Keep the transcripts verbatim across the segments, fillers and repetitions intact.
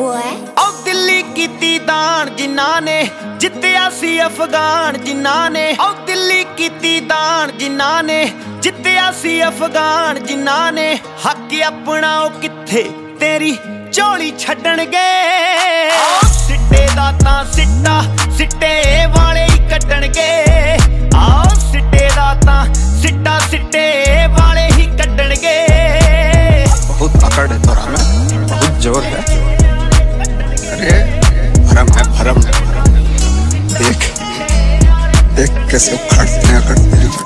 boy। ओ दिल्ली कीती दान जिन्हां ने जित्तिया सी अफगान जिन्हां ने, ओ दिल्ली कीती दान जिन्हां ने जित्तिया सी अफगान जिन्हां ने, हक अपना ओ किथे तेरी झोली छड्डणगे। सिट्टे दा तां सिट्टा सिट्टे वाले ही कड्डणगे। आओ सिट्टे दा तां सिट्टा सिट्टे वाले ही कड्डणगे। बहुत अकड़ है तोरा में, बहुत जोर है। अरे भरम है भरम है, देख देख कैसे उखड़ते हैं उखड़ते हैं।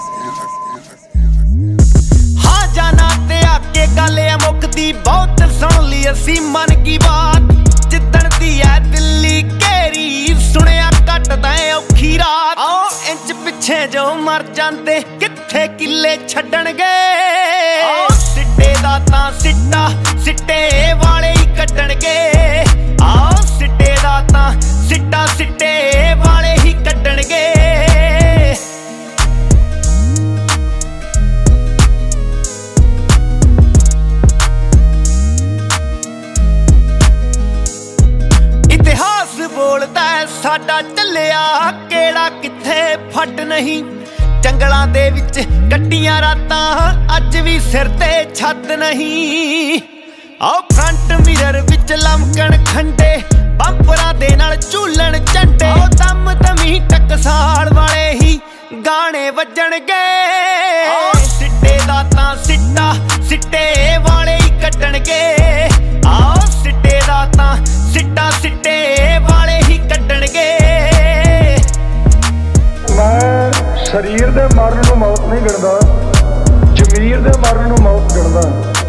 हाँ जाना ते आके गल मुकदी बहुत सुन ली असी मन की बात। जिदन दी है दिल्ली घेरी सुनिया कटदा औखी रात। आओ इंच पिछे जो मर जांदे किथे किले छड्डणगे। सिट्टे दा तां सिट्टा सिट्टे वाले ही कड्डणगे। आओ सिट्टे दा तां सिट्टा सिट्टे वाले ही कड्डणगे। इतिहास बोलदा साडा चलिया केड़ा किथे फट नहीं। जंगलां दे विच कट्टियां रातां अज भी सिर ते छत नहीं। आओ फ्रंट मिरर विच लमकण खंडे पंपरां दे नाल झूलन झंडे। ओ दम दमी टकसाल वाले ही गाने वजणगे। सिट्टे दा तां सिट्टा सिट्टे वाले ही कड्डणगे। आओ सिट्टे दा तां सिट्टा सिट्टे वाले ही कड्डणगे। मैं शरीर दे मरण नूं मौत नहीं गिणदा, जमीर दे मरण नूं मौत गिणदा।